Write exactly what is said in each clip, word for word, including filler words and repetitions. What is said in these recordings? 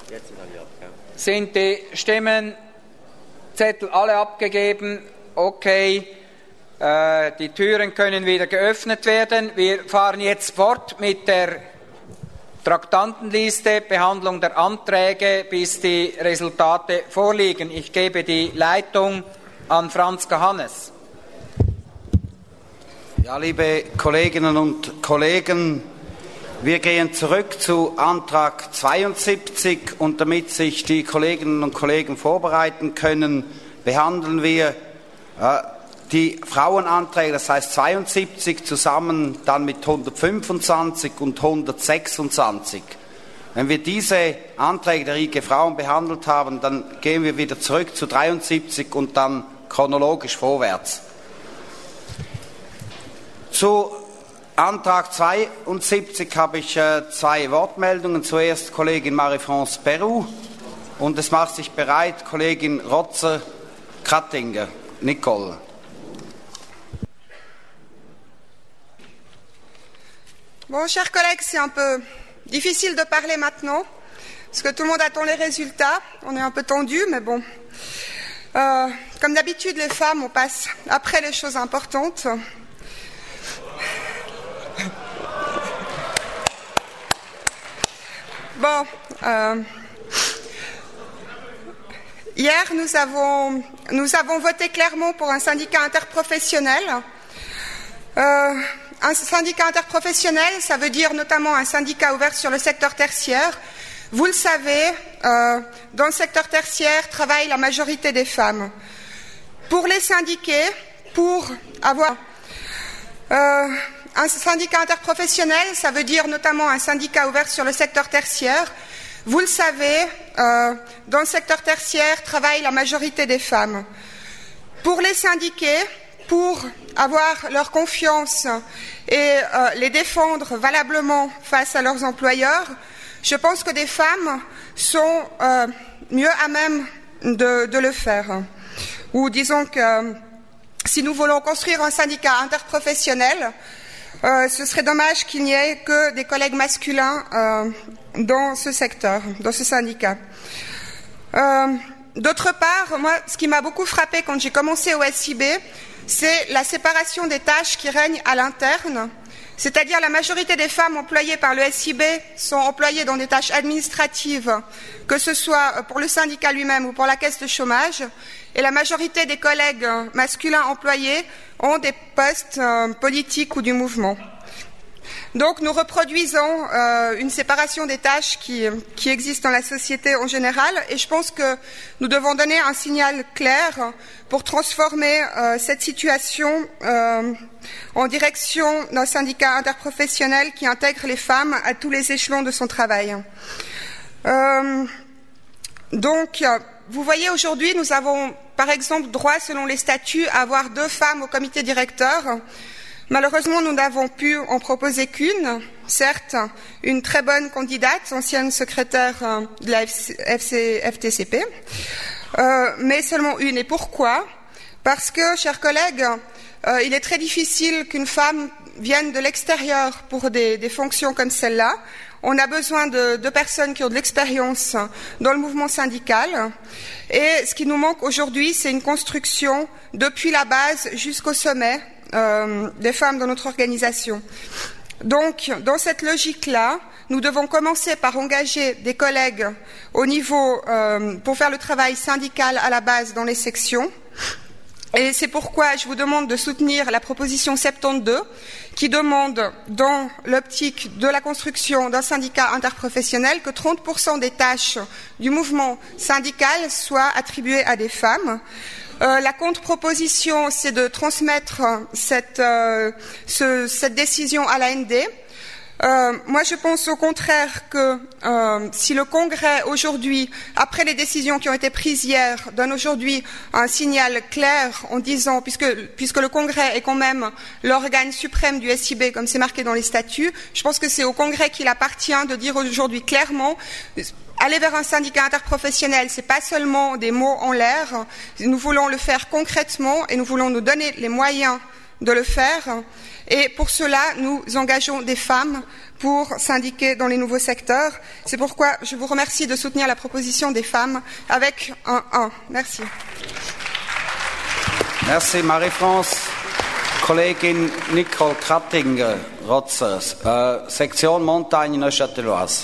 Sind die Stimmenzettel alle abgegeben? Okay. Äh, die Türen können wieder geöffnet werden. Wir fahren jetzt fort mit der Traktandenliste, Behandlung der Anträge, bis die Resultate vorliegen. Ich gebe die Leitung an Franz Gahannes. Ja, liebe Kolleginnen und Kollegen, wir gehen zurück zu Antrag zweiundsiebzig und damit sich die Kolleginnen und Kollegen vorbereiten können, behandeln wir äh, die Frauenanträge, das heißt zweiundsiebzig, zusammen dann mit hundertfünfundzwanzig und hundertsechsundzwanzig. Wenn wir diese Anträge der I G Frauen behandelt haben, dann gehen wir wieder zurück zu dreiundsiebzig und dann chronologisch vorwärts. Zu Antrag zweiundsiebzig habe ich äh, zwei Wortmeldungen. Zuerst Kollegin Marie-France Perrou und es macht sich bereit Kollegin Rotzer-Krattinger. Nicole. Bon, chers collègues, c'est un peu difficile de parler maintenant, parce que tout le monde attend les résultats. On est un peu tendu, mais bon. Euh, comme d'habitude, les femmes, on passe après les choses importantes. Bon, euh, hier, nous avons, nous avons voté clairement pour un syndicat interprofessionnel. Euh, un syndicat interprofessionnel, ça veut dire notamment un syndicat ouvert sur le secteur tertiaire. Vous le savez, euh, dans le secteur tertiaire travaille la majorité des femmes. Pour les syndiqués, pour avoir euh, un syndicat interprofessionnel, ça veut dire notamment un syndicat ouvert sur le secteur tertiaire. Vous le savez, euh, dans le secteur tertiaire travaille la majorité des femmes. Pour les syndiqués, pour avoir leur confiance et euh, les défendre valablement face à leurs employeurs, je pense que des femmes sont euh, mieux à même de, de le faire. Ou disons que euh, si nous voulons construire un syndicat interprofessionnel, euh, ce serait dommage qu'il n'y ait que des collègues masculins euh, dans ce secteur, dans ce syndicat. Euh, d'autre part, moi, ce qui m'a beaucoup frappé quand j'ai commencé au S I B, c'est la séparation des tâches qui règne à l'interne, c'est-à-dire la majorité des femmes employées par le S I B sont employées dans des tâches administratives, que ce soit pour le syndicat lui-même ou pour la caisse de chômage, et la majorité des collègues masculins employés ont des postes euh, politiques ou du mouvement. Donc nous reproduisons euh, une séparation des tâches qui, qui existe dans la société en général et je pense que nous devons donner un signal clair pour transformer euh, cette situation euh, en direction d'un syndicat interprofessionnel qui intègre les femmes à tous les échelons de son travail. Euh, donc, vous voyez aujourd'hui, nous avons par exemple droit, selon les statuts, à avoir deux femmes au comité directeur. Malheureusement, nous n'avons pu en proposer qu'une, certes, une très bonne candidate, ancienne secrétaire de la F T C P, euh, mais seulement une. Et pourquoi? Parce que, chers collègues, euh, il est très difficile qu'une femme vienne de l'extérieur pour des, des fonctions comme celle-là. On a besoin de, de personnes qui ont de l'expérience dans le mouvement syndical. Et ce qui nous manque aujourd'hui, c'est une construction depuis la base jusqu'au sommet Euh, des femmes dans notre organisation. Donc, dans cette logique-là, nous devons commencer par engager des collègues au niveau euh, pour faire le travail syndical à la base dans les sections. Et c'est pourquoi je vous demande de soutenir la proposition soixante-douze qui demande, dans l'optique de la construction d'un syndicat interprofessionnel, que trente pour cent des tâches du mouvement syndical soient attribuées à des femmes. Euh, la contre-proposition, c'est de transmettre cette, euh, ce, cette décision à l'A N D. Euh, moi, je pense au contraire que euh, si le Congrès aujourd'hui, après les décisions qui ont été prises hier, donne aujourd'hui un signal clair en disant, puisque, puisque le Congrès est quand même l'organe suprême du S I B, comme c'est marqué dans les statuts, je pense que c'est au Congrès qu'il appartient de dire aujourd'hui clairement aller vers un syndicat interprofessionnel, c'est pas seulement des mots en l'air. Nous voulons le faire concrètement et nous voulons nous donner les moyens de le faire. Et pour cela, nous engageons des femmes pour syndiquer dans les nouveaux secteurs. C'est pourquoi je vous remercie de soutenir la proposition des femmes avec un un. Merci. Merci Marie-France. Kollegin Nicole Krattinger, Rotzers, äh, Sektion Montagne-Neuchâteloise.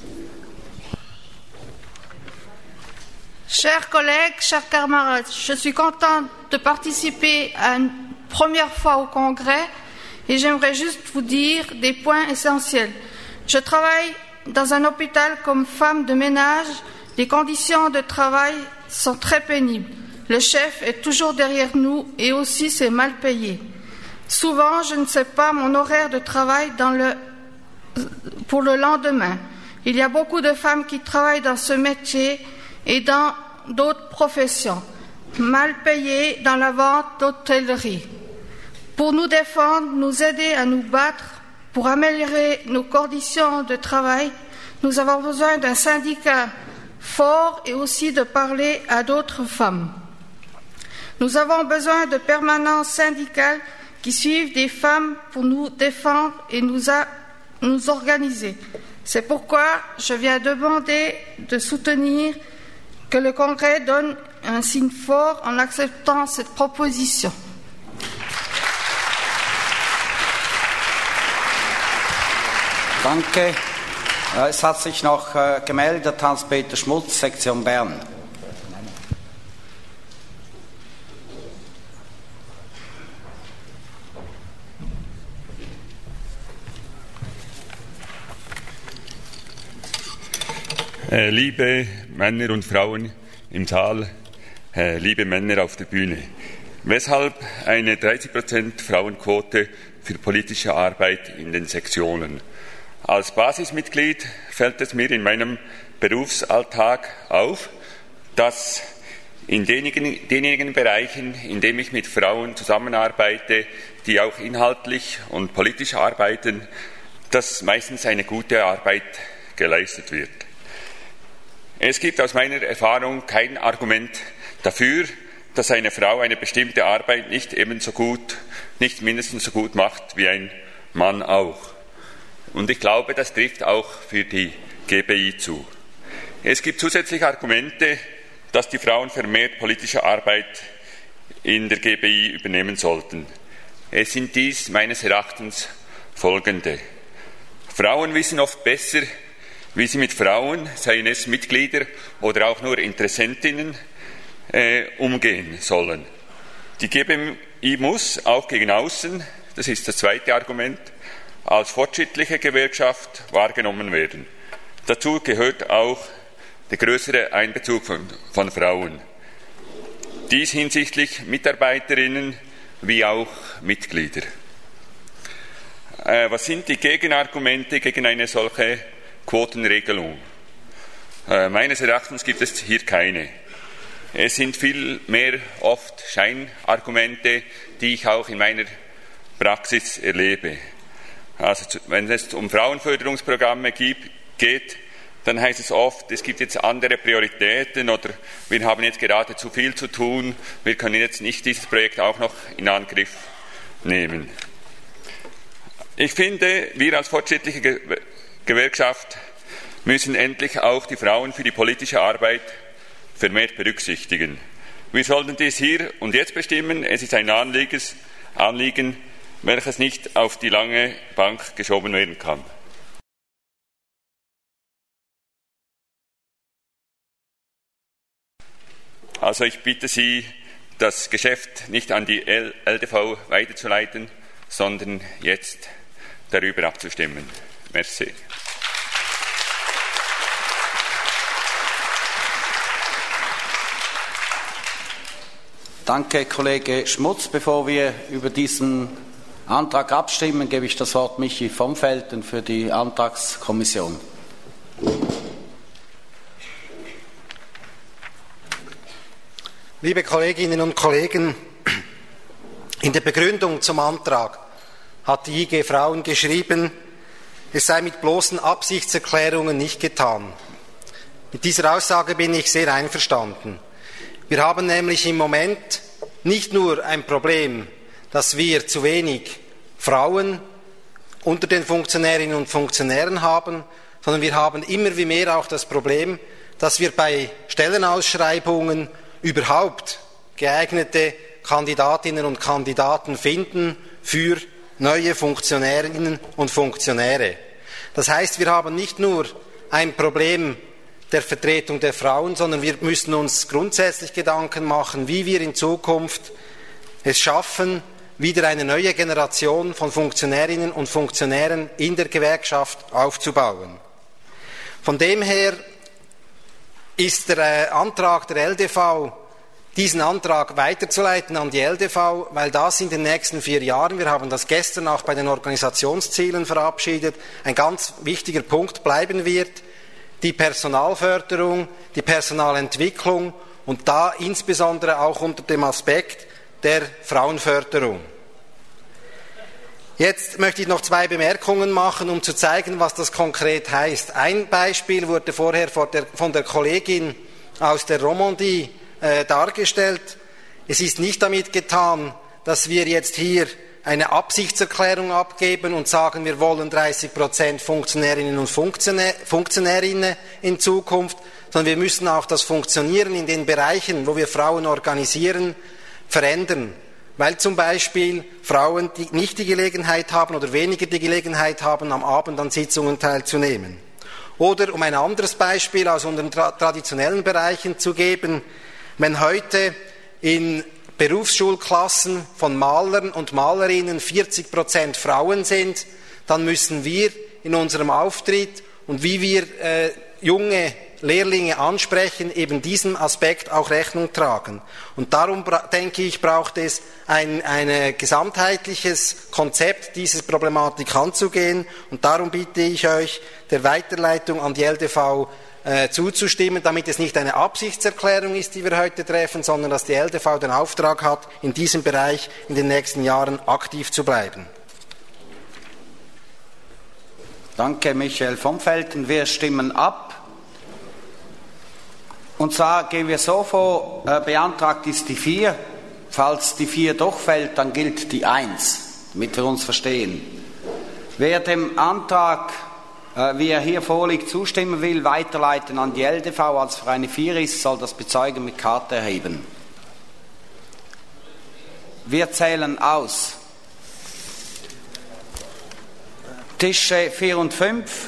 Chers collègues, chers camarades, je suis contente de participer à une première fois au congrès et j'aimerais juste vous dire des points essentiels. Je travaille dans un hôpital comme femme de ménage. Les conditions de travail sont très pénibles. Le chef est toujours derrière nous et aussi c'est mal payé. Souvent, je ne sais pas mon horaire de travail dans le, pour le lendemain. Il y a beaucoup de femmes qui travaillent dans ce métier et dans d'autres professions, mal payées dans la vente d'hôtellerie. Pour nous défendre, nous aider à nous battre, pour améliorer nos conditions de travail, nous avons besoin d'un syndicat fort et aussi de parler à d'autres femmes. Nous avons besoin de permanences syndicales qui suivent des femmes pour nous défendre et nous, a, nous organiser. C'est pourquoi je viens demander de soutenir que le Congrès donne un signe fort en acceptant cette proposition. Danke. Es hat sich noch gemeldet Hans-Peter Schmutz, Sektion Bern. Äh, liebe Männer und Frauen im Saal, äh, liebe Männer auf der Bühne, weshalb eine dreißig Prozent Frauenquote für politische Arbeit in den Sektionen? Als Basismitglied fällt es mir in meinem Berufsalltag auf, dass in denjenigen, denjenigen Bereichen, in denen ich mit Frauen zusammenarbeite, die auch inhaltlich und politisch arbeiten, dass meistens eine gute Arbeit geleistet wird. Es gibt aus meiner Erfahrung kein Argument dafür, dass eine Frau eine bestimmte Arbeit nicht ebenso gut, nicht mindestens so gut macht wie ein Mann auch. Und ich glaube, das trifft auch für die G B I zu. Es gibt zusätzliche Argumente, dass die Frauen vermehrt politische Arbeit in der G B I übernehmen sollten. Es sind dies meines Erachtens folgende. Frauen wissen oft besser, wie sie mit Frauen, seien es Mitglieder oder auch nur Interessentinnen, äh, umgehen sollen. Die G B I muss auch gegen außen, das ist das zweite Argument, als fortschrittliche Gewerkschaft wahrgenommen werden. Dazu gehört auch der größere Einbezug von, von Frauen. Dies hinsichtlich Mitarbeiterinnen wie auch Mitglieder. Äh, was sind die Gegenargumente gegen eine solche Quotenregelung? Äh, meines Erachtens gibt es hier keine. Es sind vielmehr oft Scheinargumente, die ich auch in meiner Praxis erlebe. Also wenn es um Frauenförderungsprogramme gibt, geht, dann heißt es oft, es gibt jetzt andere Prioritäten oder wir haben jetzt gerade zu viel zu tun, wir können jetzt nicht dieses Projekt auch noch in Angriff nehmen. Ich finde, wir als fortschrittliche Ge- Gewerkschaft müssen endlich auch die Frauen für die politische Arbeit vermehrt berücksichtigen. Wir sollten dies hier und jetzt bestimmen. Es ist ein Anliegen, welches nicht auf die lange Bank geschoben werden kann. Also ich bitte Sie, das Geschäft nicht an die L D V weiterzuleiten, sondern jetzt darüber abzustimmen. Merci. Danke, Kollege Schmutz. Bevor wir über diesen Antrag abstimmen, gebe ich das Wort Michi vom Felten für die Antragskommission. Liebe Kolleginnen und Kollegen, in der Begründung zum Antrag hat die I G Frauen geschrieben, es sei mit bloßen Absichtserklärungen nicht getan. Mit dieser Aussage bin ich sehr einverstanden. Wir haben nämlich im Moment nicht nur ein Problem dass wir zu wenig Frauen unter den Funktionärinnen und Funktionären haben, sondern wir haben immer wie mehr auch das Problem, dass wir bei Stellenausschreibungen überhaupt geeignete Kandidatinnen und Kandidaten finden für neue Funktionärinnen und Funktionäre. Das heißt, wir haben nicht nur ein Problem der Vertretung der Frauen, sondern wir müssen uns grundsätzlich Gedanken machen, wie wir in Zukunft es schaffen, wieder eine neue Generation von Funktionärinnen und Funktionären in der Gewerkschaft aufzubauen. Von dem her ist der Antrag der L D V, diesen Antrag weiterzuleiten an die L D V, weil das in den nächsten vier Jahren, wir haben das gestern auch bei den Organisationszielen verabschiedet, ein ganz wichtiger Punkt bleiben wird, die Personalförderung, die Personalentwicklung und da insbesondere auch unter dem Aspekt der Frauenförderung. Jetzt möchte ich noch zwei Bemerkungen machen, um zu zeigen, was das konkret heißt. Ein Beispiel wurde vorher von der Kollegin aus der Romandie äh, dargestellt. Es ist nicht damit getan, dass wir jetzt hier eine Absichtserklärung abgeben und sagen, wir wollen dreißig Prozent Funktionärinnen und Funktionär, Funktionärinnen in Zukunft, sondern wir müssen auch das Funktionieren in den Bereichen, wo wir Frauen organisieren, verändern. Weil zum Beispiel Frauen die nicht die Gelegenheit haben oder weniger die Gelegenheit haben, am Abend an Sitzungen teilzunehmen. Oder um ein anderes Beispiel aus unseren tra- traditionellen Bereichen zu geben, wenn heute in Berufsschulklassen von Malern und Malerinnen vierzig Prozent Frauen sind, dann müssen wir in unserem Auftritt und wie wir äh, junge Lehrlinge ansprechen, eben diesem Aspekt auch Rechnung tragen. Und darum, denke ich, braucht es ein, ein gesamtheitliches Konzept, diese Problematik anzugehen. Und darum bitte ich euch, der Weiterleitung an die L D V äh, zuzustimmen, damit es nicht eine Absichtserklärung ist, die wir heute treffen, sondern dass die L D V den Auftrag hat, in diesem Bereich in den nächsten Jahren aktiv zu bleiben. Danke, Michael vom Felten. Wir stimmen ab. Und zwar gehen wir so vor, äh, beantragt ist die vier. Falls die vier doch fällt, dann gilt die eins, damit wir uns verstehen. Wer dem Antrag, äh, wie er hier vorliegt, zustimmen will, weiterleiten an die L D V, als für eine vier ist, soll das Bezeugen mit Karte erheben. Wir zählen aus. Tische vier und fünf.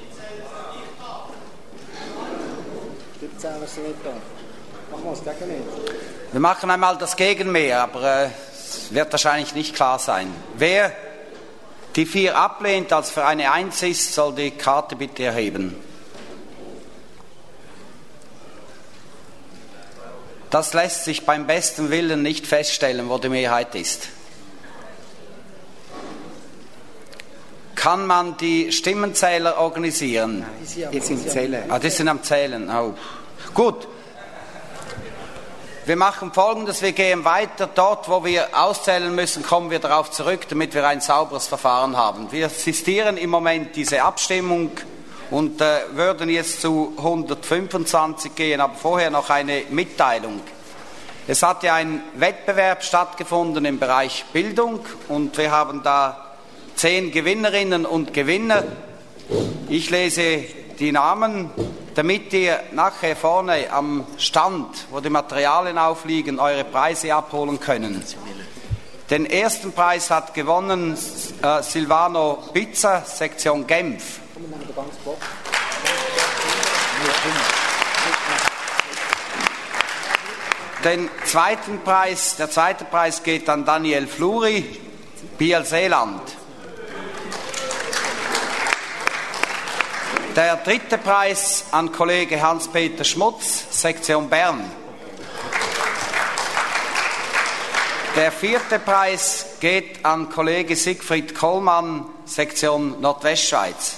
Wir machen einmal das Gegenmehr, aber äh, es wird wahrscheinlich nicht klar sein. Wer die vier ablehnt, als für eine eins ist, soll die Karte bitte erheben. Das lässt sich beim besten Willen nicht feststellen, wo die Mehrheit ist. Kann man die Stimmenzähler organisieren? Die sind Zählen. Ah, die sind am Zählen. Oh. Gut. Wir machen Folgendes, wir gehen weiter. Dort, wo wir auszählen müssen, kommen wir darauf zurück, damit wir ein sauberes Verfahren haben. Wir assistieren im Moment diese Abstimmung und äh, würden jetzt zu hundertfünfundzwanzig gehen, aber vorher noch eine Mitteilung. Es hat ja ein Wettbewerb stattgefunden im Bereich Bildung und wir haben da zehn Gewinnerinnen und Gewinner. Ich lese die Namen, damit ihr nachher vorne am Stand, wo die Materialien aufliegen, eure Preise abholen können. Den ersten Preis hat gewonnen äh, Silvano Pizza, Sektion Genf. Den zweiten Preis, der zweite Preis geht an Daniel Fluri, Biel-Seeland. Der dritte Preis an Kollege Hans-Peter Schmutz, Sektion Bern. Der vierte Preis geht an Kollege Siegfried Kollmann, Sektion Nordwestschweiz.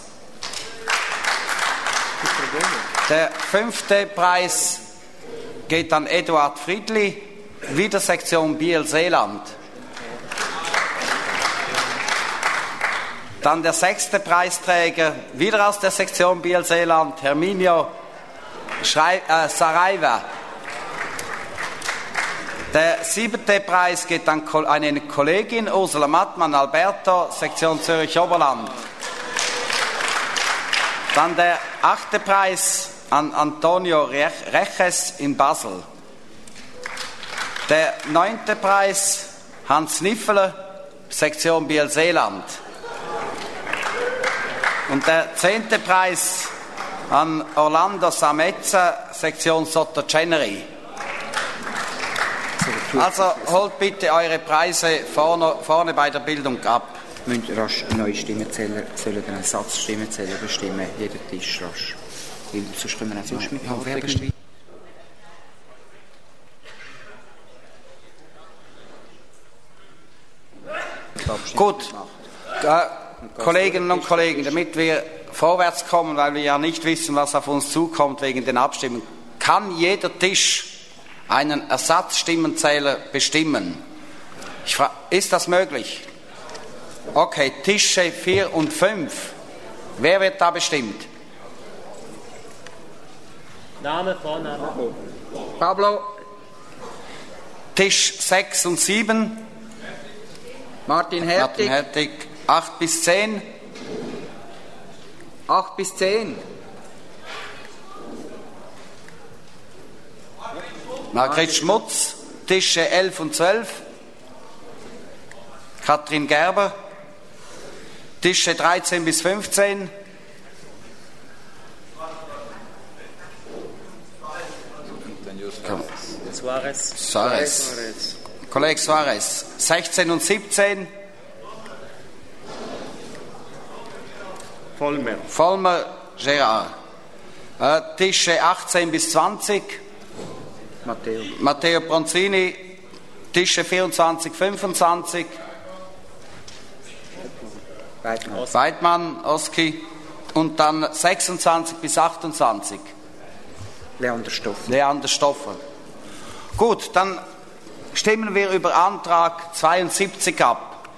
Der fünfte Preis geht an Eduard Friedli, wieder Sektion Biel-Seeland. Dann der sechste Preisträger, wieder aus der Sektion Biel-Seeland, Herminio Schrei- äh, Saraiva. Der siebte Preis geht an eine Kollegin, Ursula Mattmann, Alberto, Sektion Zürich Oberland. Dann der achte Preis an Antonio Reches in Basel. Der neunte Preis Hans Niffeler, Sektion Biel-Seeland. Und der zehnte Preis an Orlando Samezza, Sektion Sottoceneri. Also holt bitte eure Preise vorne, vorne bei der Bildung ab. Müssen rasch neue Stimmenzähler sollen einen Satzstimmenzähler bestimmen, jeder Tisch rasch. Weil sonst können wir nicht sonst mit ja, wer bestimmt? Gut, äh, Kolleginnen und Kollegen, damit wir vorwärts kommen, weil wir ja nicht wissen, was auf uns zukommt wegen den Abstimmungen, kann jeder Tisch einen Ersatzstimmenzähler bestimmen. Ich frage, ist das möglich? Okay, Tische vier und fünf. Wer wird da bestimmt? Name, Vorname. Pablo. Tisch sechs und sieben. Martin Hertig. Martin Hertig. acht bis zehn. acht bis zehn. Margret Schmutz, Tische elf und zwölf. Katrin Gerber, Tische dreizehn bis fünfzehn. Suarez. Suarez. Kollege Suarez, sechzehn und siebzehn. Vollmer. Vollmer, Gerard. Äh, Tische achtzehn bis zwanzig. Matteo. Matteo Bronzini, Tische vierundzwanzig, fünfundzwanzig. Weidmann. Weidmann, Oski. Und dann sechsundzwanzig bis achtundzwanzig. Leander Stoffer. Leander Stoffer. Gut, dann stimmen wir über Antrag zweiundsiebzig ab.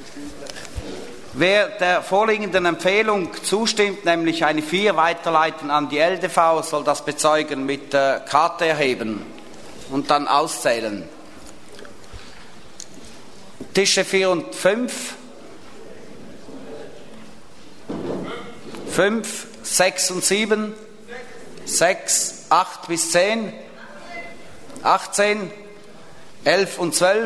Wer der vorliegenden Empfehlung zustimmt, nämlich eine vier weiterleiten an die L D V, soll das bezeugen mit der Karte erheben und dann auszählen. Tische vier und fünf. fünf, sechs und sieben. sechs, acht bis zehn. achtzehn. elf und zwölf.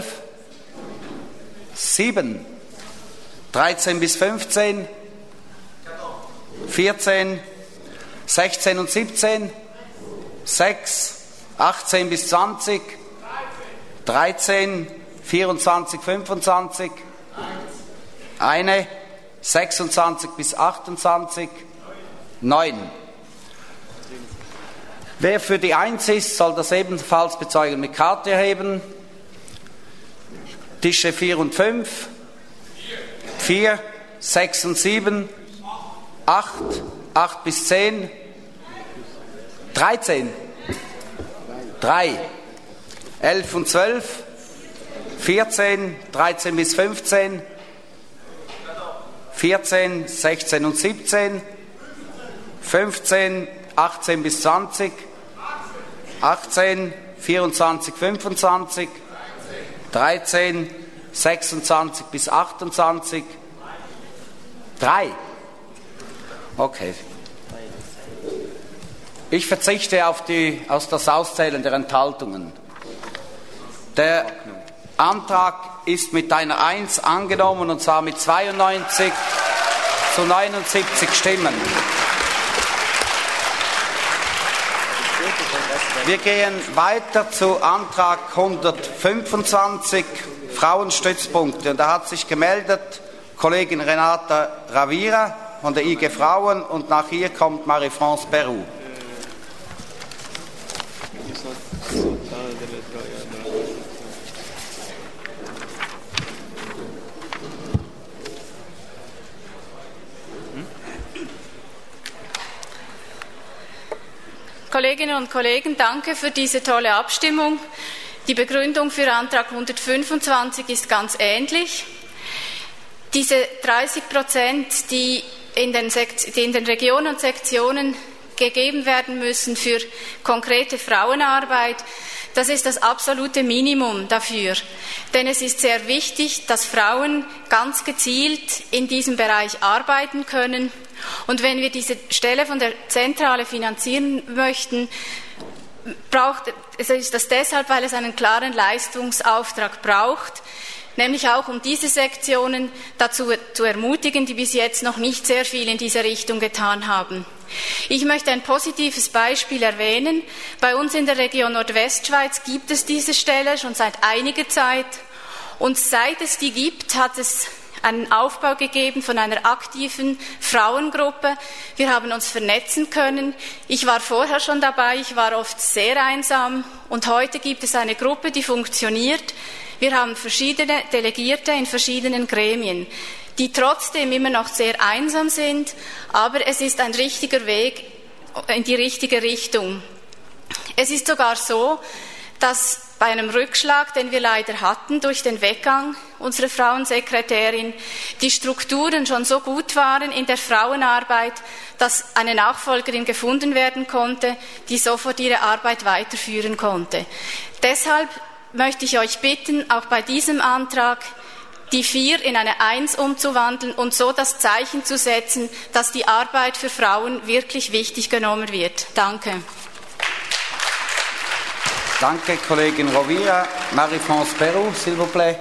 sieben. dreizehn bis fünfzehn. vierzehn. sechzehn und siebzehn. sechs. achtzehn bis zwanzig. dreizehn. vierundzwanzig, fünfundzwanzig. Eine. sechsundzwanzig bis achtundzwanzig. neun. Wer für die eins ist, soll das ebenfalls bezeugen mit Karte erheben. Tische vier und fünf. vier, sechs und sieben. acht, acht bis zehn. dreizehn. drei. elf und zwölf. vierzehn, dreizehn bis fünfzehn. vierzehn, sechzehn und siebzehn. fünfzehn, achtzehn bis zwanzig. achtzehn, vierundzwanzig, fünfundzwanzig. dreizehn, sechsundzwanzig bis achtundzwanzig. drei. Okay. Ich verzichte auf, die, auf das Auszählen der Enthaltungen. Der Antrag ist mit einer eins angenommen, und zwar mit zweiundneunzig zu neunundsiebzig Stimmen. Wir gehen weiter zu Antrag hundertfünfundzwanzig, Frauenstützpunkte. Und da hat sich gemeldet Kollegin Renata Ravira von der I G Frauen, und nach ihr kommt Marie-France Peru. Kolleginnen und Kollegen, danke für diese tolle Abstimmung. Die Begründung für Antrag hundertfünfundzwanzig ist ganz ähnlich. Diese dreißig Prozent, die in den, Sekt- die in den Regionen und Sektionen gegeben werden müssen für konkrete Frauenarbeit, Das ist das absolute Minimum dafür. Denn es ist sehr wichtig, dass Frauen ganz gezielt in diesem Bereich arbeiten können. Und wenn wir diese Stelle von der Zentrale finanzieren möchten, braucht, es ist das deshalb, weil es einen klaren Leistungsauftrag braucht, nämlich auch um diese Sektionen dazu zu ermutigen, die bis jetzt noch nicht sehr viel in dieser Richtung getan haben. Ich möchte ein positives Beispiel erwähnen. Bei uns in der Region Nordwestschweiz gibt es diese Stelle schon seit einiger Zeit. Und seit es die gibt, hat es einen Aufbau gegeben von einer aktiven Frauengruppe. Wir haben uns vernetzen können. Ich war vorher schon dabei, ich war oft sehr einsam. Und heute gibt es eine Gruppe, die funktioniert. Wir haben verschiedene Delegierte in verschiedenen Gremien, die trotzdem immer noch sehr einsam sind, aber es ist ein richtiger Weg in die richtige Richtung. Es ist sogar so, dass bei einem Rückschlag, den wir leider hatten durch den Weggang unserer Frauensekretärin, die Strukturen schon so gut waren in der Frauenarbeit, dass eine Nachfolgerin gefunden werden konnte, die sofort ihre Arbeit weiterführen konnte. Deshalb möchte ich euch bitten, auch bei diesem Antrag die vier in eine Eins umzuwandeln und so das Zeichen zu setzen, dass die Arbeit für Frauen wirklich wichtig genommen wird. Danke. Danke, Kollegin Rovira. Marie-France Perrou, s'il vous plaît.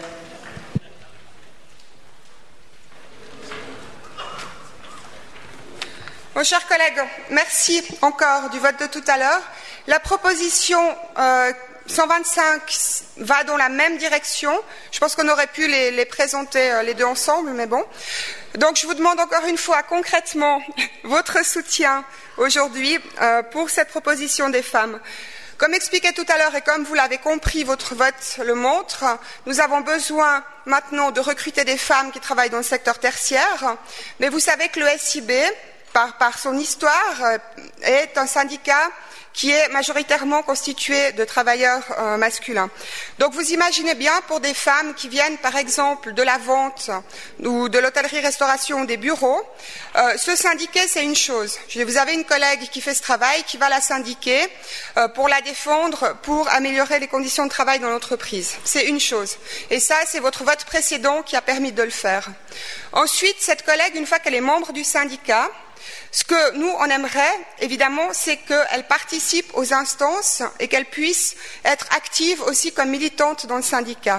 Bon, chers collègues, merci encore du vote de tout à l'heure. La proposition euh, cent vingt-cinq va dans la même direction. Je pense qu'on aurait pu les, les présenter euh, les deux ensemble, mais bon. Donc je vous demande encore une fois concrètement votre soutien aujourd'hui euh, pour cette proposition des femmes. Comme expliqué tout à l'heure et comme vous l'avez compris, votre vote le montre, nous avons besoin maintenant de recruter des femmes qui travaillent dans le secteur tertiaire. Mais vous savez que le S I B, par, par son histoire, est un syndicat qui est majoritairement constitué de travailleurs euh, masculins. Donc vous imaginez bien pour des femmes qui viennent par exemple de la vente ou de l'hôtellerie-restauration ou des bureaux, euh, se syndiquer c'est une chose. Vous avez une collègue qui fait ce travail, qui va la syndiquer euh, pour la défendre, pour améliorer les conditions de travail dans l'entreprise. C'est une chose. Et ça, c'est votre vote précédent qui a permis de le faire. Ensuite, cette collègue, une fois qu'elle est membre du syndicat, ce que nous, on aimerait, évidemment, c'est qu'elle participe aux instances et qu'elle puisse être active aussi comme militante dans le syndicat.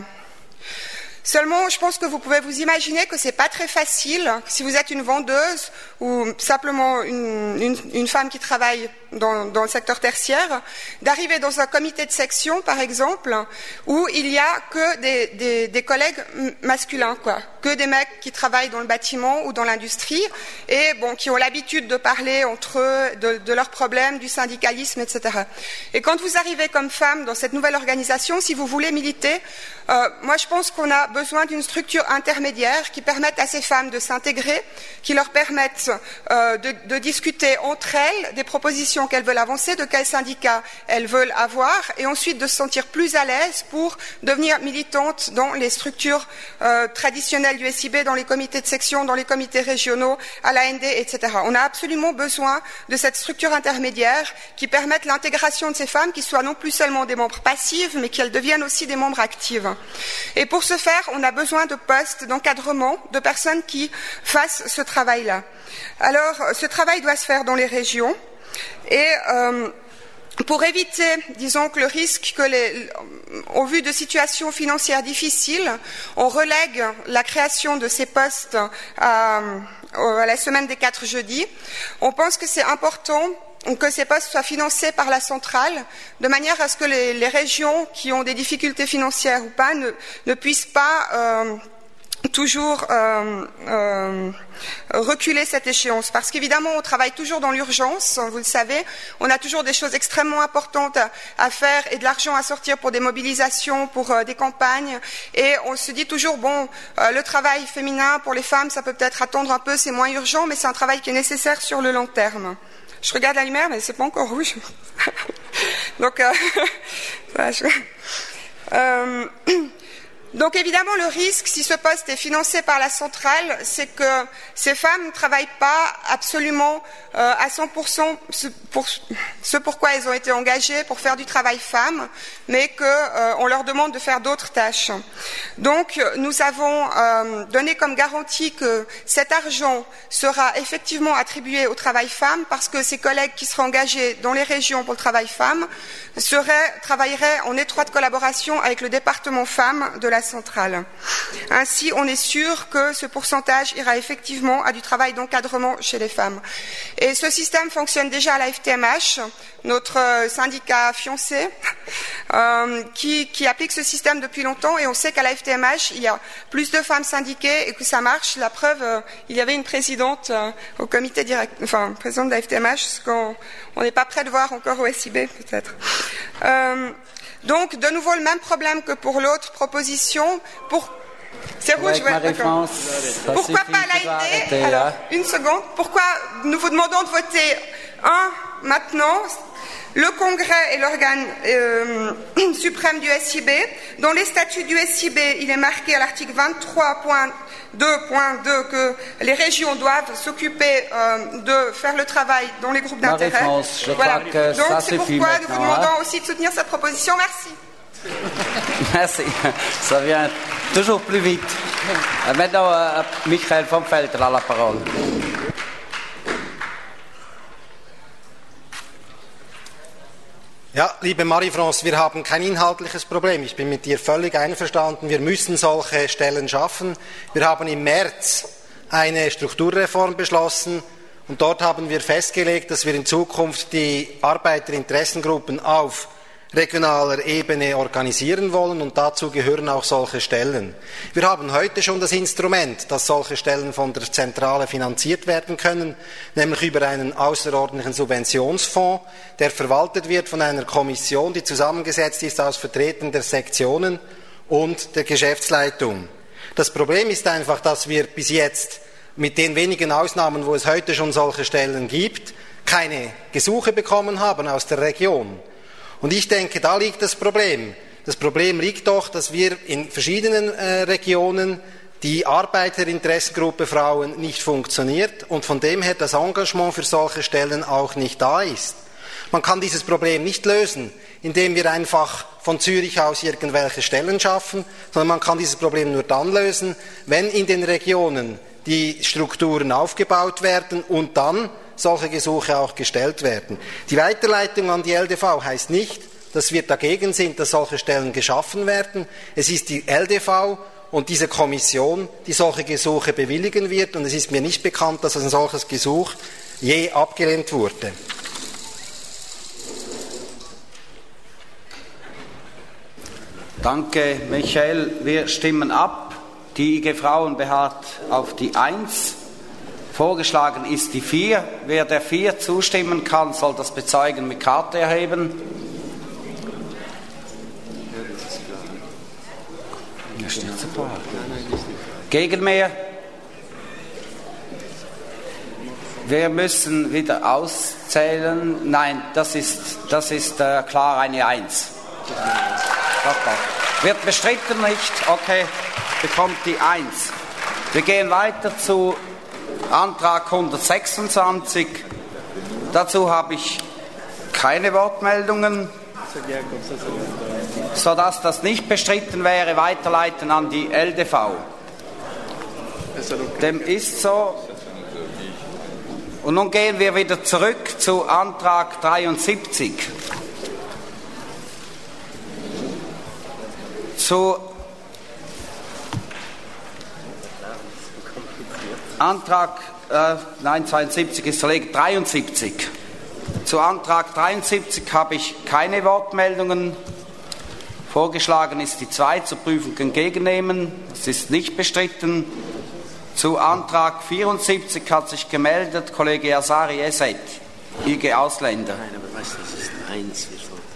Seulement, je pense que vous pouvez vous imaginer que ce n'est pas très facile, si vous êtes une vendeuse ou simplement une, une, une femme qui travaille dans, dans le secteur tertiaire, d'arriver dans un comité de section, par exemple, où il n'y a que des, des, des collègues masculins, quoi, que des mecs qui travaillent dans le bâtiment ou dans l'industrie et bon, qui ont l'habitude de parler entre eux de, de leurs problèmes, du syndicalisme, et cetera. Et quand vous arrivez comme femme dans cette nouvelle organisation, si vous voulez militer, euh, moi je pense qu'on a besoin d'une structure intermédiaire qui permette à ces femmes de s'intégrer, qui leur permette euh, de, de discuter entre elles des propositions qu'elles veulent avancer, de quels syndicats elles veulent avoir, et ensuite de se sentir plus à l'aise pour devenir militantes dans les structures euh, traditionnelles du S I B, dans les comités de section, dans les comités régionaux, à l'A N D, et cetera. On a absolument besoin de cette structure intermédiaire qui permette l'intégration de ces femmes, qui soient non plus seulement des membres passifs, mais qu'elles deviennent aussi des membres actifs. Et pour ce faire, on a besoin de postes d'encadrement, de personnes qui fassent ce travail-là. Alors, ce travail doit se faire dans les régions et euh, pour éviter, disons, que le risque que, les, au vu de situations financières difficiles, on relègue la création de ces postes à, à la semaine des quatre jeudis, on pense que c'est important que ces postes soient financés par la centrale, de manière à ce que les, les régions qui ont des difficultés financières ou pas ne, ne puissent pas euh, toujours euh, euh, reculer cette échéance. Parce qu'évidemment, on travaille toujours dans l'urgence, vous le savez, on a toujours des choses extrêmement importantes à, à faire et de l'argent à sortir pour des mobilisations, pour euh, des campagnes, et on se dit toujours, bon, euh, le travail féminin pour les femmes, ça peut peut-être attendre un peu, c'est moins urgent, mais c'est un travail qui est nécessaire sur le long terme. Je regarde la lumière, mais c'est pas encore rouge. Donc, euh, voilà, je... euh, Donc évidemment, le risque, si ce poste est financé par la centrale, c'est que ces femmes ne travaillent pas absolument euh, à cent pour cent ce, pour, ce pourquoi elles ont été engagées, pour faire du travail femme, mais qu'on euh, leur demande de faire d'autres tâches. Donc nous avons euh, donné comme garantie que cet argent sera effectivement attribué au travail femme, parce que ces collègues qui seraient engagés dans les régions pour le travail femme seraient, travailleraient en étroite collaboration avec le département femmes de la centrale. Ainsi, on est sûr que ce pourcentage ira effectivement à du travail d'encadrement chez les femmes. Et ce système fonctionne déjà à la F T M H, notre syndicat fiancé, euh, qui, qui applique ce système depuis longtemps, et on sait qu'à la F T M H, il y a plus de femmes syndiquées et que ça marche. La preuve, euh, il y avait une présidente euh, au comité direct, enfin, présidente de la F T M H, ce qu'on on n'est pas prêt de voir encore au S I B, peut-être. Euh, Donc, de nouveau, le même problème que pour l'autre proposition. Pour... C'est rouge, ouais, d'accord. Pourquoi pas l'A I D? Alors, une seconde. Pourquoi nous vous demandons de voter un maintenant? Le Congrès est l'organe euh, suprême du S I B. Dans les statuts du S I B, il est marqué à l'article vingt-trois point deux point deux que les régions doivent s'occuper euh, de faire le travail dans les groupes d'intérêt. Voilà. Donc c'est pourquoi nous vous demandons hein. aussi de soutenir cette proposition. Merci. Merci. Ça vient toujours plus vite. Maintenant, euh, Michael vom Felder a la parole. Ja, liebe Marie-France, wir haben kein inhaltliches Problem. Ich bin mit dir völlig einverstanden. Wir müssen solche Stellen schaffen. Wir haben im März eine Strukturreform beschlossen und dort haben wir festgelegt, dass wir in Zukunft die Arbeiterinteressengruppen auf regionaler Ebene organisieren wollen, und dazu gehören auch solche Stellen. Wir haben heute schon das Instrument, dass solche Stellen von der Zentrale finanziert werden können, nämlich über einen außerordentlichen Subventionsfonds, der verwaltet wird von einer Kommission, die zusammengesetzt ist aus Vertretern der Sektionen und der Geschäftsleitung. Das Problem ist einfach, dass wir bis jetzt mit den wenigen Ausnahmen, wo es heute schon solche Stellen gibt, keine Gesuche bekommen haben aus der Region. Und ich denke, da liegt das Problem. Das Problem liegt doch, dass wir in verschiedenen äh, Regionen die Arbeiterinteressengruppe Frauen nicht funktioniert und von dem her das Engagement für solche Stellen auch nicht da ist. Man kann dieses Problem nicht lösen, indem wir einfach von Zürich aus irgendwelche Stellen schaffen, sondern man kann dieses Problem nur dann lösen, wenn in den Regionen die Strukturen aufgebaut werden und dann solche Gesuche auch gestellt werden. Die Weiterleitung an die L D V heißt nicht, dass wir dagegen sind, dass solche Stellen geschaffen werden. Es ist die L D V und diese Kommission, die solche Gesuche bewilligen wird, und es ist mir nicht bekannt, dass ein solches Gesuch je abgelehnt wurde. Danke, Michael. Wir stimmen ab. Die I G Frauen beharrt auf die eins. Vorgeschlagen ist die vier. Wer der vier zustimmen kann, soll das bezeugen mit Karte erheben. Gegen mehr? Wir müssen wieder auszählen. Nein, das ist, das ist äh, klar eine eins. Wird bestritten nicht? Okay, bekommt die eins. Wir gehen weiter zu Antrag hundertsechsundzwanzig. Dazu habe ich keine Wortmeldungen, sodass das nicht bestritten wäre, weiterleiten an die L D V. Dem ist so. Und nun gehen wir wieder zurück zu Antrag dreiundsiebzig. Zu Antrag, äh, nein, zweiundsiebzig ist verlegt, dreiundsiebzig. Zu Antrag dreiundsiebzig habe ich keine Wortmeldungen. Vorgeschlagen ist die zwei zur Prüfung entgegennehmen. Das ist nicht bestritten. Zu Antrag vierundsiebzig hat sich gemeldet Kollege Asari Eset, I G Ausländer. Nein, aber weißt du, das ist ein eins.